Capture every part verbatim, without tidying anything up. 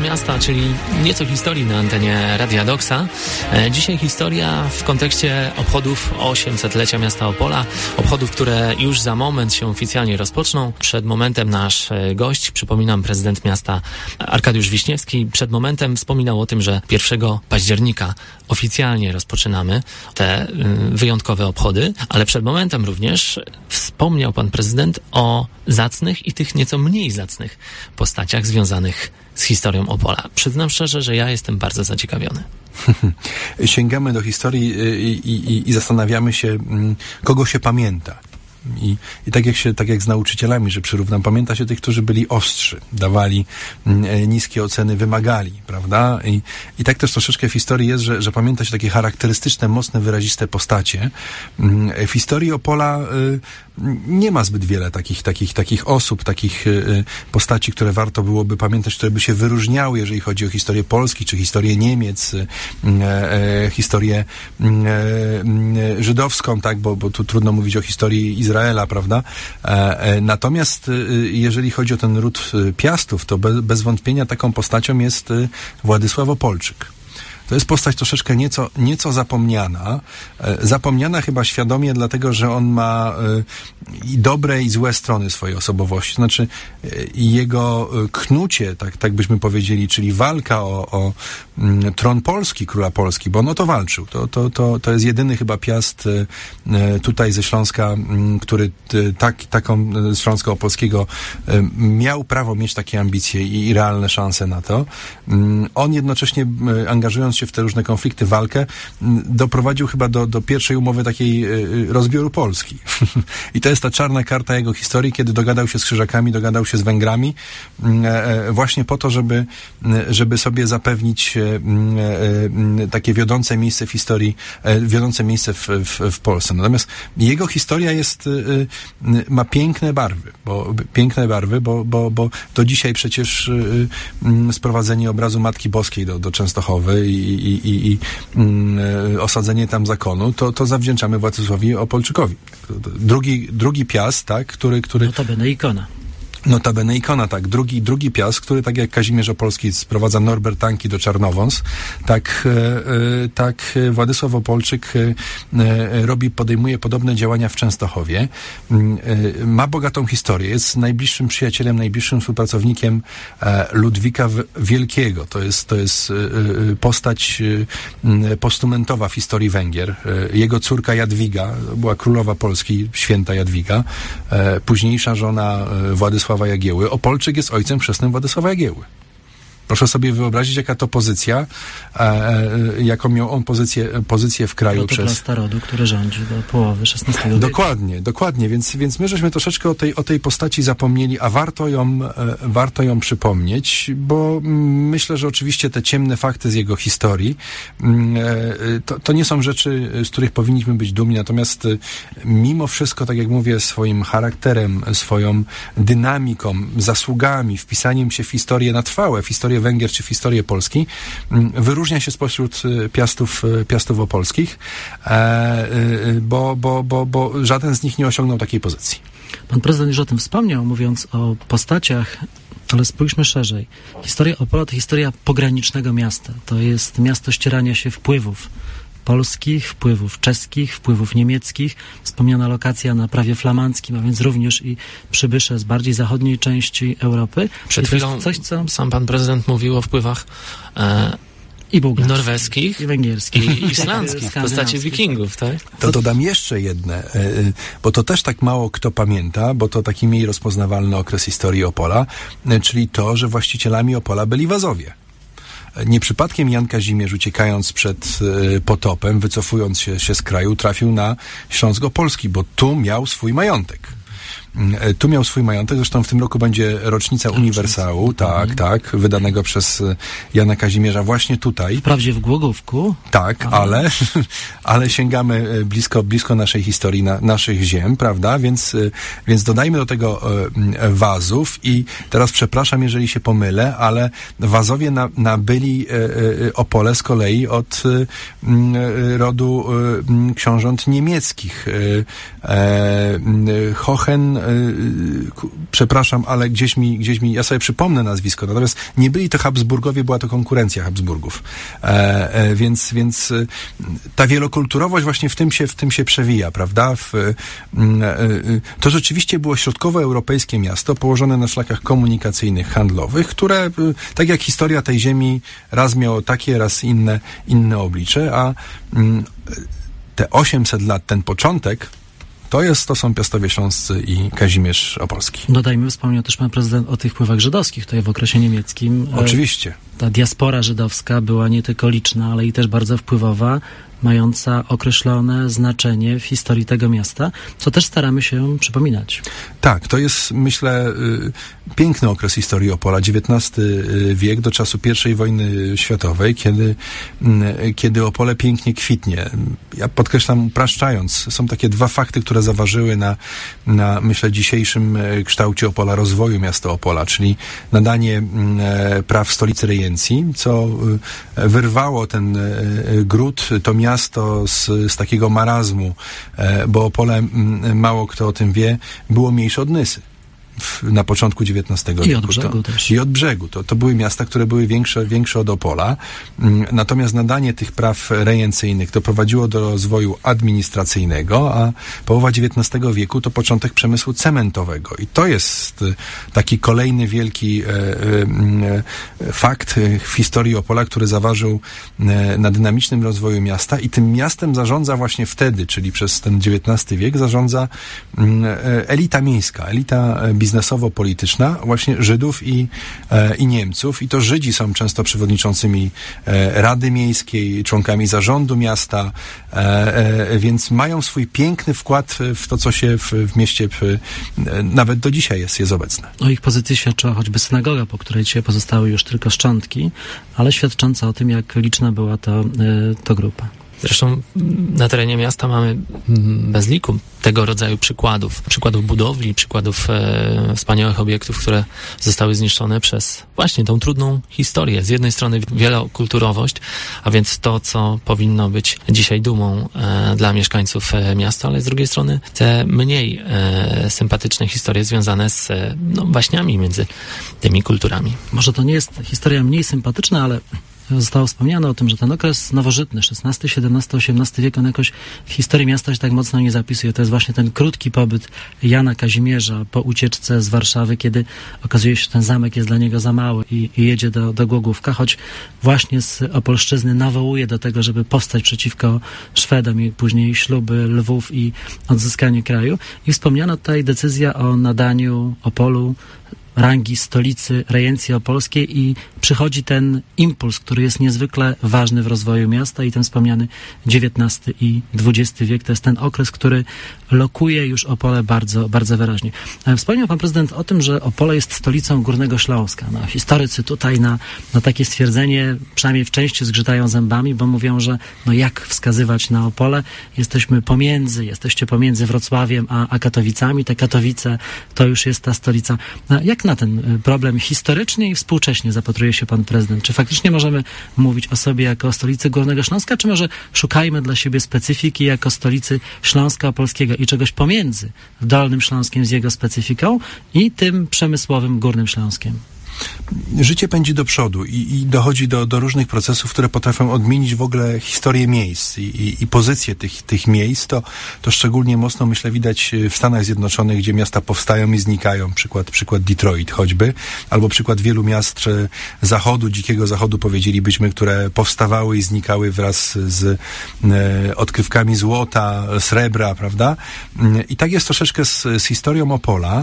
miasta, czyli nieco historii na antenie Radia Doksa. Dzisiaj historia w kontekście obchodów osiemsetlecia miasta Opola. Obchodów, które już za moment się oficjalnie rozpoczną. Przed momentem nasz gość, przypominam, prezydent miasta Arkadiusz Wiśniewski, przed momentem wspominał o tym, że pierwszego października oficjalnie rozpoczynamy te wyjątkowe obchody, ale przed momentem również wspomniał pan prezydent o zacnych i tych nieco mniej zacnych postaciach związanych z historią Opola. Przyznam szczerze, że ja jestem bardzo zaciekawiony. Sięgamy do historii i, i, i zastanawiamy się, kogo się pamięta. I, i tak jak się, tak jak z nauczycielami, że przyrównam, pamięta się tych, którzy byli ostrzy, dawali e, niskie oceny, wymagali, prawda? I, i tak też troszeczkę w historii jest, że, że pamięta się takie charakterystyczne, mocne, wyraziste postacie. E, w historii Opola e, nie ma zbyt wiele takich, takich, takich osób, takich e, postaci, które warto byłoby pamiętać, które by się wyróżniały, jeżeli chodzi o historię Polski, czy historię Niemiec, e, e, historię e, żydowską, tak? Bo, bo tu trudno mówić o historii Izraela, prawda? Natomiast jeżeli chodzi o ten ród Piastów, to bez, bez wątpienia taką postacią jest Władysław Opolczyk. To jest postać troszeczkę nieco, nieco zapomniana. Zapomniana chyba świadomie, dlatego że on ma i dobre, i złe strony swojej osobowości. Znaczy jego knucie, tak, tak byśmy powiedzieli, czyli walka o, o tron Polski, króla Polski, bo on o to walczył. To, to, to, to jest jedyny chyba Piast tutaj ze Śląska, który tak, taką z Śląska Opolskiego miał prawo mieć takie ambicje i, i realne szanse na to. On jednocześnie angażując się w te różne konflikty, walkę, doprowadził chyba do, do pierwszej umowy takiej rozbioru Polski. I to jest ta czarna karta jego historii, kiedy dogadał się z Krzyżakami, dogadał się z Węgrami, właśnie po to, żeby, żeby sobie zapewnić takie wiodące miejsce w historii, wiodące miejsce w, w, w Polsce. Natomiast jego historia jest, ma piękne barwy, bo, piękne barwy, bo, bo, bo do dzisiaj przecież sprowadzenie obrazu Matki Boskiej do, do Częstochowy i, i, i, i y, osadzenie tam zakonu, to, to zawdzięczamy Władysławowi Opolczykowi. Drugi, drugi Piast, tak, który... który Notabene ikona. Notabene ikona, tak. Drugi, drugi Piast, który tak jak Kazimierz Opolski sprowadza Norbertanki do Czarnowąs, tak, e, tak Władysław Opolczyk e, robi, podejmuje podobne działania w Częstochowie. E, ma bogatą historię. Jest najbliższym przyjacielem, najbliższym współpracownikiem e, Ludwika Wielkiego. To jest, to jest e, postać e, postumentowa w historii Węgier. E, jego córka Jadwiga, była królowa Polski, święta Jadwiga, e, późniejsza żona e, Władysława Jagieły. Opolczyk jest ojcem chrzestnym Władysława Jagieły. Proszę sobie wyobrazić, jaka to pozycja, e, e, jaką miał on pozycję, pozycję w kraju Protoplasta przez... starodu, który rządzi do połowy szesnastego wieku. Dokładnie, dokładnie, więc, więc my żeśmy troszeczkę o tej, o tej postaci zapomnieli, a warto ją, e, warto ją przypomnieć, bo mm, myślę, że oczywiście te ciemne fakty z jego historii mm, e, to, to nie są rzeczy, z których powinniśmy być dumni, natomiast e, mimo wszystko, tak jak mówię, swoim charakterem, swoją dynamiką, zasługami, wpisaniem się w historię na trwałe, w historię Węgier czy w historię Polski, wyróżnia się spośród Piastów, Piastów opolskich, bo, bo, bo, bo żaden z nich nie osiągnął takiej pozycji. Pan prezydent już o tym wspomniał, mówiąc o postaciach, ale spójrzmy szerzej. Historia Opola to historia pogranicznego miasta. To jest miasto ścierania się wpływów polskich, wpływów czeskich, wpływów niemieckich. Wspomniana lokacja na prawie flamandzkim, a więc również i przybysze z bardziej zachodniej części Europy. Przed chwilą coś, co sam pan prezydent mówił o wpływach e, i bułgarskich, norweskich, i węgierskich, i islandzkich w postaci wikingów, tak? To dodam jeszcze jedne, bo to też tak mało kto pamięta, bo to taki mniej rozpoznawalny okres historii Opola, czyli to, że właścicielami Opola byli Wazowie. Nie przypadkiem Jan Kazimierz, uciekając przed y, potopem, wycofując się, się z kraju, trafił na Śląsk Opolski, bo tu miał swój majątek. Tu miał swój majątek, zresztą w tym roku będzie rocznica Uniwersału, tak, tak, wydanego przez Jana Kazimierza właśnie tutaj. Wprawdzie w Głogówku. Tak, ale, ale, ale sięgamy blisko, blisko naszej historii, na, naszych ziem, prawda, więc, więc dodajmy do tego Wazów i teraz przepraszam, jeżeli się pomylę, ale Wazowie na, nabyli Opole z kolei od rodu książąt niemieckich. Hohen przepraszam, ale gdzieś mi, gdzieś mi, ja sobie przypomnę nazwisko, natomiast nie byli to Habsburgowie, była to konkurencja Habsburgów. E, e, więc, więc ta wielokulturowość właśnie w tym się, w tym się przewija, prawda? W, e, e, to rzeczywiście było środkowoeuropejskie miasto położone na szlakach komunikacyjnych, handlowych, które, e, tak jak historia tej ziemi, raz miało takie, raz inne, inne oblicze, a m, te osiemset lat, ten początek, to jest, to są Piastowie Śląscy i Kazimierz Opolski. Dodajmy, wspomniał też pan prezydent o tych wpływach żydowskich tutaj w okresie niemieckim. Oczywiście. Ta diaspora żydowska była nie tylko liczna, ale i też bardzo wpływowa, mająca określone znaczenie w historii tego miasta, co też staramy się przypominać. Tak, to jest, myślę, piękny okres historii Opola, dziewiętnasty wiek, do czasu pierwszej wojny światowej, kiedy, kiedy Opole pięknie kwitnie. Ja podkreślam, upraszczając, są takie dwa fakty, które zaważyły na, na myślę, dzisiejszym kształcie Opola, rozwoju miasta Opola, czyli nadanie praw stolicy rejencji, co wyrwało ten gród, to miasto miasto z, z takiego marazmu, bo Opole, mało kto o tym wie, było mniejsze od Nysy na początku dziewiętnastego wieku. I od brzegu to, też. I od brzegu. To, to były miasta, które były większe, większe od Opola. Natomiast nadanie tych praw rejencyjnych doprowadziło do rozwoju administracyjnego, a połowa dziewiętnastego wieku to początek przemysłu cementowego. I to jest taki kolejny wielki e, e, fakt w historii Opola, który zaważył e, na dynamicznym rozwoju miasta i tym miastem zarządza właśnie wtedy, czyli przez ten dziewiętnasty wiek, zarządza e, elita miejska, elita biznesowa, biznesowo-polityczna właśnie Żydów i, e, i Niemców. I to Żydzi są często przewodniczącymi e, Rady Miejskiej, członkami zarządu miasta, e, e, więc mają swój piękny wkład w to, co się w, w mieście w, e, nawet do dzisiaj jest, jest obecne. O ich pozycji świadczyła choćby synagoga, po której dzisiaj pozostały już tylko szczątki, ale świadcząca o tym, jak liczna była to, e, to grupa. Zresztą na terenie miasta mamy bez liku tego rodzaju przykładów. Przykładów budowli, przykładów e, wspaniałych obiektów, które zostały zniszczone przez właśnie tą trudną historię. Z jednej strony wielokulturowość, a więc to, co powinno być dzisiaj dumą e, dla mieszkańców e, miasta, ale z drugiej strony te mniej e, sympatyczne historie związane z e, no, waśniami między tymi kulturami. Może to nie jest historia mniej sympatyczna, ale zostało wspomniane o tym, że ten okres nowożytny, szesnasty, siedemnasty, osiemnasty wiek, on jakoś w historii miasta się tak mocno nie zapisuje. To jest właśnie ten krótki pobyt Jana Kazimierza po ucieczce z Warszawy, kiedy okazuje się, że ten zamek jest dla niego za mały i, i jedzie do, do Głogówka, choć właśnie z Opolszczyzny nawołuje do tego, żeby powstać przeciwko Szwedom i później śluby Lwów i odzyskanie kraju. I wspomniano tutaj decyzja o nadaniu Opolu rangi stolicy rejencji opolskiej i przychodzi ten impuls, który jest niezwykle ważny w rozwoju miasta i ten wspomniany dziewiętnasty i dwudziesty wiek. To jest ten okres, który lokuje już Opole bardzo, bardzo wyraźnie. Wspomniał pan prezydent o tym, że Opole jest stolicą Górnego Śląska. No, historycy tutaj na, na takie stwierdzenie przynajmniej w części zgrzytają zębami, bo mówią, że no jak wskazywać na Opole? Jesteśmy pomiędzy, jesteście pomiędzy Wrocławiem a, a Katowicami. Te Katowice to już jest ta stolica. No, jak na ten problem historycznie i współcześnie zapatruje się pan prezydent? Czy faktycznie możemy mówić o sobie jako o stolicy Górnego Śląska, czy może szukajmy dla siebie specyfiki jako stolicy Śląska Opolskiego i czegoś pomiędzy Dolnym Śląskiem z jego specyfiką i tym przemysłowym Górnym Śląskiem? Życie pędzi do przodu i, i dochodzi do, do różnych procesów, które potrafią odmienić w ogóle historię miejsc i, i, i pozycję tych, tych miejsc. To, to szczególnie mocno, myślę, widać w Stanach Zjednoczonych, gdzie miasta powstają i znikają. Przykład, przykład Detroit choćby, albo przykład wielu miast zachodu, dzikiego zachodu powiedzielibyśmy, które powstawały i znikały wraz z e, odkrywkami złota, srebra, prawda? I tak jest troszeczkę z, z historią Opola,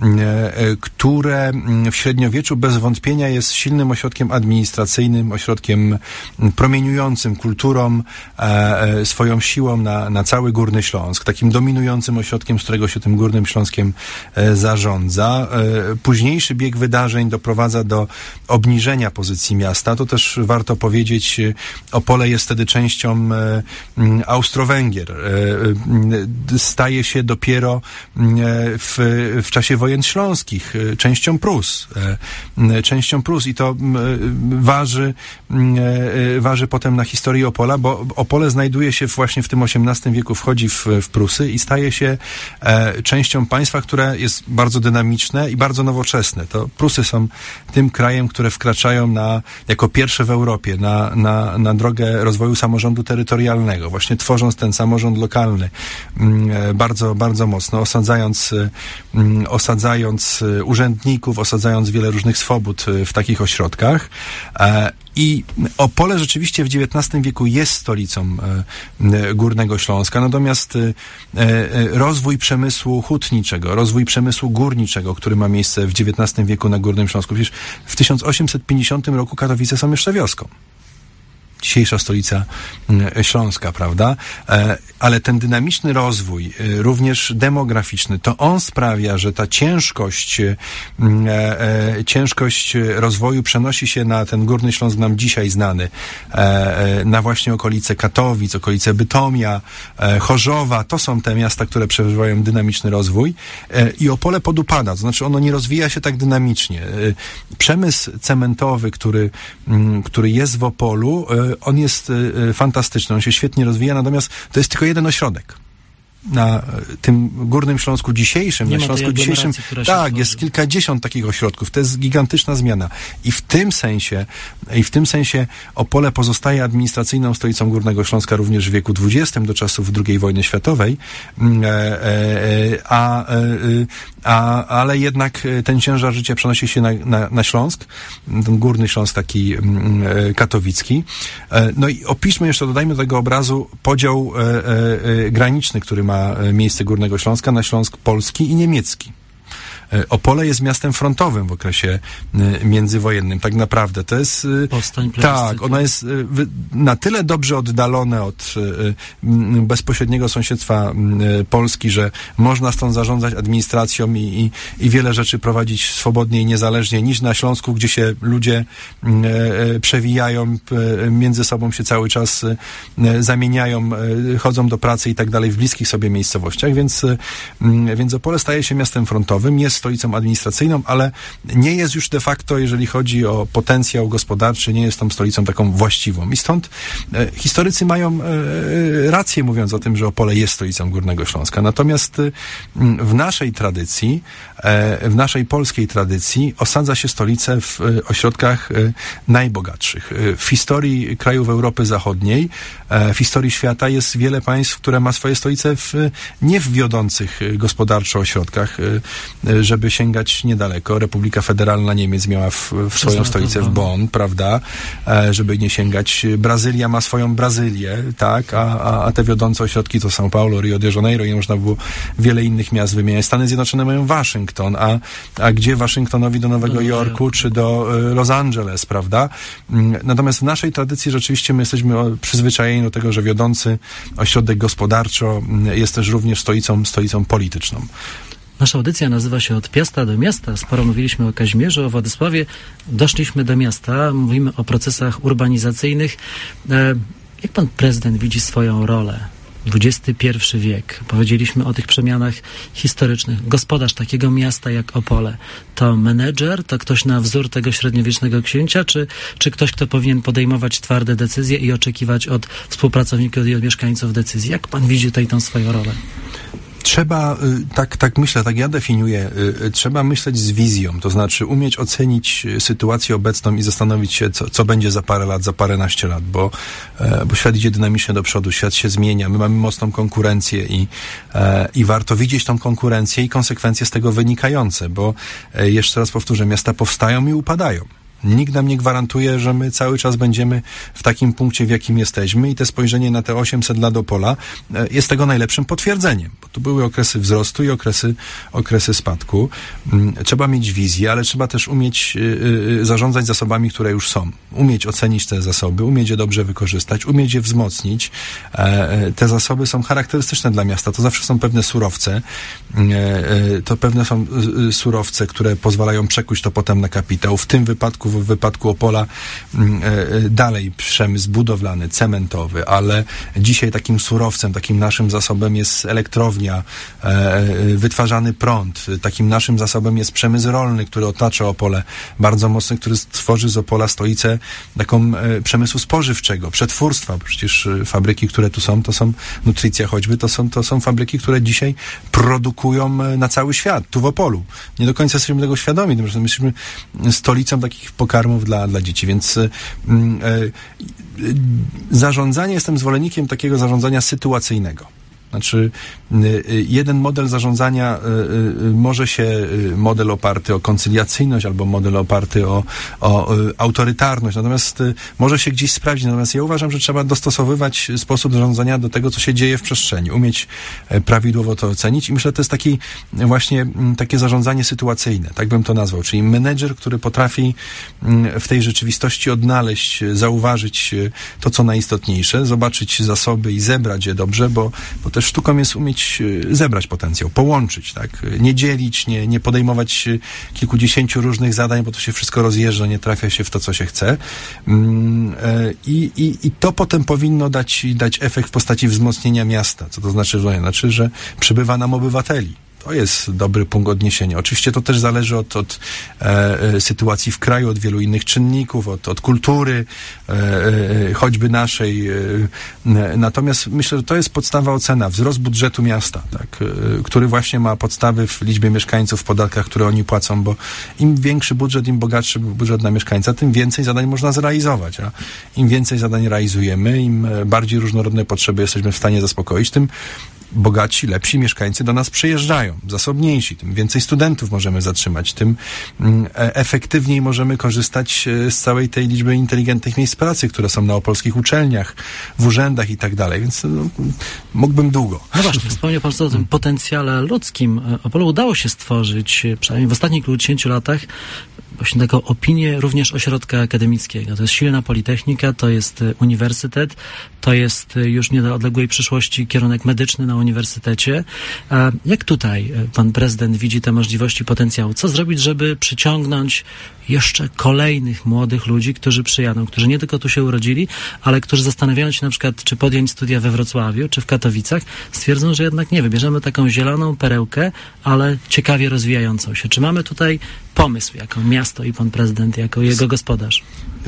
e, które w średniowieczu bez wątpienia jest silnym ośrodkiem administracyjnym, ośrodkiem promieniującym kulturą, e, swoją siłą na, na cały Górny Śląsk, takim dominującym ośrodkiem, z którego się tym Górnym Śląskiem e, zarządza. E, późniejszy bieg wydarzeń doprowadza do obniżenia pozycji miasta. To też warto powiedzieć, Opole jest wtedy częścią e, Austro-Węgier. E, staje się dopiero e, w, w czasie wojen śląskich e, częścią Prus. E, częścią Prus i to waży, waży potem na historii Opola, bo Opole znajduje się właśnie w tym osiemnastym wieku, wchodzi w, w Prusy i staje się e, częścią państwa, które jest bardzo dynamiczne i bardzo nowoczesne. To Prusy są tym krajem, które wkraczają na, jako pierwsze w Europie na, na, na drogę rozwoju samorządu terytorialnego, właśnie tworząc ten samorząd lokalny e, bardzo, bardzo mocno, osadzając, e, osadzając urzędników, osadzając wiele różnych swobód w takich ośrodkach. E, I Opole rzeczywiście w dziewiętnastym wieku jest stolicą e, Górnego Śląska, natomiast e, rozwój przemysłu hutniczego, rozwój przemysłu górniczego, który ma miejsce w dziewiętnastym wieku na Górnym Śląsku, przecież w tysiąc osiemset pięćdziesiątym roku Katowice są jeszcze wioską. Dzisiejsza stolica Śląska, prawda? Ale ten dynamiczny rozwój, również demograficzny, to on sprawia, że ta ciężkość, ciężkość rozwoju przenosi się na ten Górny Śląsk nam dzisiaj znany, na właśnie okolice Katowic, okolice Bytomia, Chorzowa. To są te miasta, które przeżywają dynamiczny rozwój i Opole podupada, to znaczy ono nie rozwija się tak dynamicznie. Przemysł cementowy, który, który jest w Opolu, on jest y, fantastyczny, on się świetnie rozwija, natomiast to jest tylko jeden ośrodek. Na tym Górnym Śląsku dzisiejszym, nie na Śląsku dzisiejszym, tak, jest kilkadziesiąt takich ośrodków. To jest gigantyczna zmiana. I w tym sensie, i w tym sensie Opole pozostaje administracyjną stolicą Górnego Śląska również w wieku dwudziestym, do czasów drugiej wojny światowej, e, e, a, e, a, ale jednak ten ciężar życia przenosi się na, na, na Śląsk, ten Górny Śląsk taki e, katowicki. E, no i opiszmy jeszcze, dodajmy do tego obrazu podział e, e, graniczny, który ma miejsce Górnego Śląska na Śląsk polski i niemiecki. Opole jest miastem frontowym w okresie międzywojennym. Tak naprawdę to jest... Powstań, tak, ono jest na tyle dobrze oddalone od bezpośredniego sąsiedztwa Polski, że można stąd zarządzać administracją i, i, i wiele rzeczy prowadzić swobodnie i niezależnie niż na Śląsku, gdzie się ludzie przewijają, między sobą się cały czas zamieniają, chodzą do pracy i tak dalej w bliskich sobie miejscowościach, więc, więc Opole staje się miastem frontowym, jest stolicą administracyjną, ale nie jest już de facto, jeżeli chodzi o potencjał gospodarczy, nie jest tą stolicą taką właściwą. I stąd e, historycy mają e, rację, mówiąc o tym, że Opole jest stolicą Górnego Śląska. Natomiast e, w naszej tradycji, e, w naszej polskiej tradycji osadza się stolice w e, ośrodkach e, najbogatszych. E, w historii krajów Europy Zachodniej, e, w historii świata jest wiele państw, które ma swoje stolice w, nie w wiodących gospodarczo ośrodkach, e, żeby sięgać niedaleko. Republika Federalna Niemiec miała w, w swoją stolicę w Bonn, prawda? E, żeby nie sięgać. Brazylia ma swoją Brazylię, tak? A, a, a te wiodące ośrodki to São Paulo, Rio de Janeiro i można było wiele innych miast wymieniać. Stany Zjednoczone mają Waszyngton, a, a gdzie Waszyngtonowi do Nowego do Jorku Jorku czy do e, Los Angeles, prawda? Natomiast w naszej tradycji rzeczywiście my jesteśmy przyzwyczajeni do tego, że wiodący ośrodek gospodarczo jest też również stolicą, stolicą polityczną. Nasza audycja nazywa się Od Piasta do Miasta. Sporo mówiliśmy o Kazimierzu, o Władysławie. Doszliśmy do miasta. Mówimy o procesach urbanizacyjnych. E, jak pan prezydent widzi swoją rolę? dwudziesty pierwszy wiek. Powiedzieliśmy o tych przemianach historycznych. Gospodarz takiego miasta jak Opole to menedżer, to ktoś na wzór tego średniowiecznego księcia, czy, czy ktoś, kto powinien podejmować twarde decyzje i oczekiwać od współpracowników i od mieszkańców decyzji? Jak pan widzi tutaj tą swoją rolę? Trzeba, tak, tak myślę, tak ja definiuję, trzeba myśleć z wizją, to znaczy umieć ocenić sytuację obecną i zastanowić się, co, co będzie za parę lat, za paręnaście lat, bo, bo świat idzie dynamicznie do przodu, świat się zmienia, my mamy mocną konkurencję i, i warto widzieć tą konkurencję i konsekwencje z tego wynikające, bo jeszcze raz powtórzę, miasta powstają i upadają. Nikt nam nie gwarantuje, że my cały czas będziemy w takim punkcie, w jakim jesteśmy i te spojrzenie na te osiemset lat Opola jest tego najlepszym potwierdzeniem, bo tu były okresy wzrostu i okresy, okresy spadku. Trzeba mieć wizję, ale trzeba też umieć zarządzać zasobami, które już są. Umieć ocenić te zasoby, umieć je dobrze wykorzystać, umieć je wzmocnić. Te zasoby są charakterystyczne dla miasta. To zawsze są pewne surowce. To pewne są surowce, które pozwalają przekuć to potem na kapitał. W tym wypadku wypadku, w wypadku Opola dalej przemysł budowlany, cementowy, ale dzisiaj takim surowcem, takim naszym zasobem jest elektrownia, wytwarzany prąd, takim naszym zasobem jest przemysł rolny, który otacza Opole bardzo mocno, który stworzy z Opola stolicę taką przemysłu spożywczego, przetwórstwa. Przecież fabryki, które tu są, to są Nutricja choćby, to są, to są fabryki, które dzisiaj produkują na cały świat, tu w Opolu. Nie do końca jesteśmy tego świadomi, że my jesteśmy stolicą takich pokarmów dla, dla dzieci, więc y, y, y, zarządzanie, jestem zwolennikiem takiego zarządzania sytuacyjnego. Znaczy, jeden model zarządzania może się, model oparty o koncyliacyjność albo model oparty o, o autorytarność, natomiast może się gdzieś sprawdzić. Natomiast ja uważam, że trzeba dostosowywać sposób zarządzania do tego, co się dzieje w przestrzeni, umieć prawidłowo to ocenić i myślę, że to jest taki właśnie takie zarządzanie sytuacyjne, tak bym to nazwał, czyli menedżer, który potrafi w tej rzeczywistości odnaleźć, zauważyć to, co najistotniejsze, zobaczyć zasoby i zebrać je dobrze, bo, bo też sztuką jest umieć zebrać potencjał, połączyć, tak? Nie dzielić, nie, nie podejmować kilkudziesięciu różnych zadań, bo to się wszystko rozjeżdża, nie trafia się w to, co się chce. I, i, i to potem powinno dać, dać efekt w postaci wzmocnienia miasta. Co to znaczy? Znaczy, że przybywa nam obywateli. To jest dobry punkt odniesienia. Oczywiście to też zależy od, od e, sytuacji w kraju, od wielu innych czynników, od, od kultury, e, e, choćby naszej. E, natomiast myślę, że to jest podstawa ocena, wzrost budżetu miasta, tak, e, który właśnie ma podstawy w liczbie mieszkańców, w podatkach, które oni płacą, bo im większy budżet, im bogatszy budżet na mieszkańca, tym więcej zadań można zrealizować, a im więcej zadań realizujemy, im bardziej różnorodne potrzeby jesteśmy w stanie zaspokoić, tym bogatsi, lepsi mieszkańcy do nas przyjeżdżają, zasobniejsi, tym więcej studentów możemy zatrzymać, tym efektywniej możemy korzystać z całej tej liczby inteligentnych miejsc pracy, które są na opolskich uczelniach, w urzędach i tak dalej, więc no, mógłbym długo. No właśnie, wspomniał Pan o tym potencjale ludzkim. Opolu udało się stworzyć, przynajmniej w ostatnich kilkudziesięciu latach, właśnie taką opinię również ośrodka akademickiego. To jest silna politechnika, to jest uniwersytet, to jest już nie do odległej przyszłości kierunek medyczny na uniwersytecie. A jak tutaj pan prezydent widzi te możliwości potencjału? Co zrobić, żeby przyciągnąć jeszcze kolejnych młodych ludzi, którzy przyjadą, którzy nie tylko tu się urodzili, ale którzy zastanawiają się na przykład, czy podjąć studia we Wrocławiu, czy w Katowicach, stwierdzą, że jednak nie, wybierzemy taką zieloną perełkę, ale ciekawie rozwijającą się. Czy mamy tutaj pomysł jako miasto i pan prezydent, jako jego gospodarz?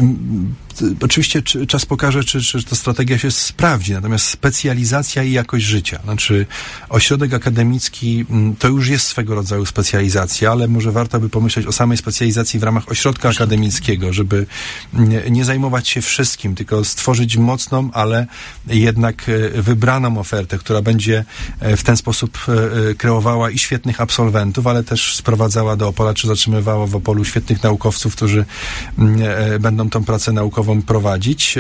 Oczywiście czas pokaże, czy, czy ta strategia się sprawdzi, natomiast specjalizacja i jakość życia. Znaczy ośrodek akademicki to już jest swego rodzaju specjalizacja, ale może warto by pomyśleć o samej specjalizacji w ramach ośrodka akademickiego, żeby nie, nie zajmować się wszystkim, tylko stworzyć mocną, ale jednak wybraną ofertę, która będzie w ten sposób kreowała i świetnych absolwentów, ale też sprowadzała do Opola, czy zatrzymywała w Opolu świetnych naukowców, którzy będą tą pracę naukową prowadzić.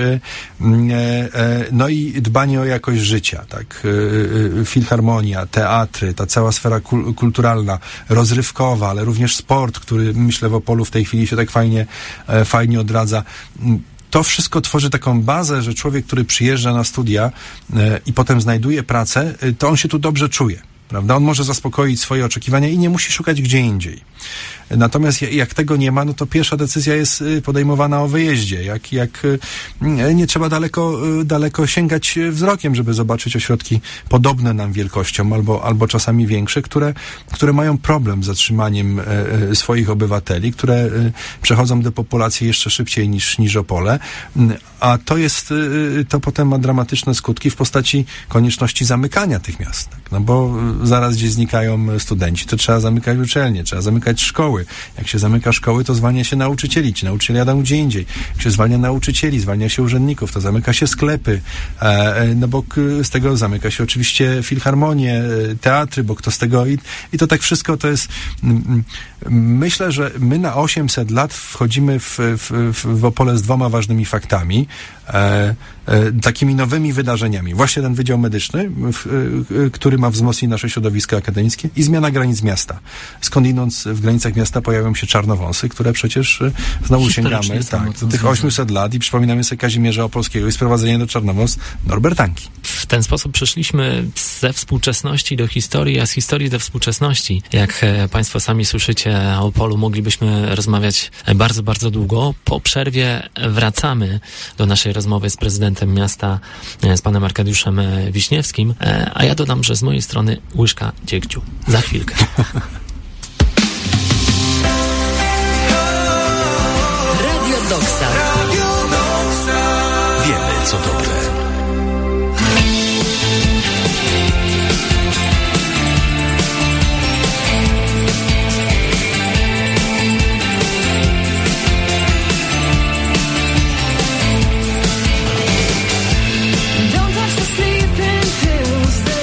No i dbanie o jakość życia, tak. Filharmonia, teatry, ta cała sfera kul- kulturalna, rozrywkowa, ale również sport, który myślę w Opolu w tej chwili się tak fajnie, fajnie odradza. To wszystko tworzy taką bazę, że człowiek, który przyjeżdża na studia i potem znajduje pracę, to on się tu dobrze czuje. Prawda? On może zaspokoić swoje oczekiwania i nie musi szukać gdzie indziej. Natomiast jak tego nie ma, no to pierwsza decyzja jest podejmowana o wyjeździe. Jak, jak nie trzeba daleko, daleko sięgać wzrokiem, żeby zobaczyć ośrodki podobne nam wielkością albo, albo czasami większe, które, które mają problem z zatrzymaniem swoich obywateli, które przechodzą depopulację jeszcze szybciej niż, niż Opole. A to jest, to potem ma dramatyczne skutki w postaci konieczności zamykania tych miast. Tak? No bo zaraz gdzieś znikają studenci, to trzeba zamykać uczelnie, trzeba zamykać szkoły. Jak się zamyka szkoły, to zwalnia się nauczycieli. Ci nauczyciele jadą gdzie indziej. Jak się zwalnia nauczycieli, zwalnia się urzędników, to zamyka się sklepy. E, no bo k- z tego zamyka się oczywiście filharmonie, teatry, bo kto z tego... I, i to tak wszystko to jest... M, myślę, że my na osiemset lat wchodzimy w, w, w, w Opole z dwoma ważnymi faktami. E, e, takimi nowymi wydarzeniami. Właśnie ten Wydział Medyczny, w, e, który ma wzmocnić nasze środowisko akademickie i zmiana granic miasta. Skądinąd w granicach miasta pojawią się czarnowąsy, które przecież e, znowu sięgamy tak, do tych osiemset lat i przypominamy sobie Kazimierza Opolskiego i sprowadzenie do Czarnowąs Norbertanki. W ten sposób przeszliśmy ze współczesności do historii, a z historii do współczesności. Jak Państwo sami słyszycie, o Opolu moglibyśmy rozmawiać bardzo, bardzo długo. Po przerwie wracamy do naszej rozmowy z prezydentem miasta, z panem Arkadiuszem Wiśniewskim, a ja dodam, że z mojej strony łyżka dziegciu. Za chwilkę. Radio Doksa.